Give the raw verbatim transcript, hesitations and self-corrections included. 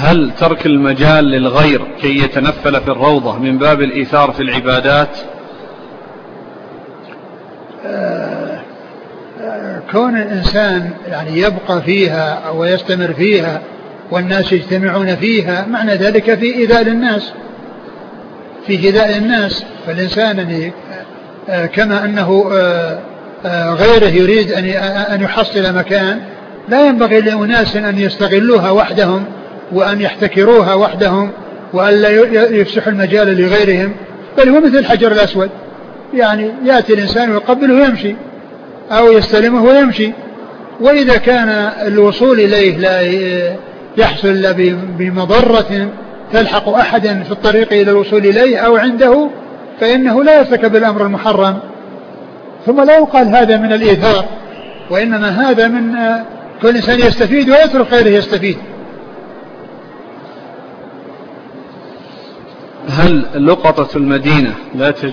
هل ترك المجال للغير كي يتنفل في الروضة من باب الإيثار في العبادات؟ آه آه كون الإنسان يعني يبقى فيها أو يستمر فيها والناس يجتمعون فيها معنى ذلك في إيذاء للناس، في إيذاء الناس. فالإنسان يعني آه كما أنه آه آه غيره يريد أن أن يحصل مكان، لا ينبغي لأناس أن يستغلوها وحدهم وأن يحتكروها وحدهم وأن لا يفسحوا المجال لغيرهم، بل هو مثل الحجر الأسود، يعني يأتي الإنسان ويقبله ويمشي أو يستلمه ويمشي، وإذا كان الوصول إليه لا يحصل إلا بمضرة تلحق أحدا في الطريق إلى الوصول إليه أو عنده فإنه لا يرتكب الأمر المحرم. ثم لا يقال هذا من الإيثار، وإنما هذا من كل إنسان يستفيد ويترك غيره يستفيد. هل لقطة المدينة لا تجد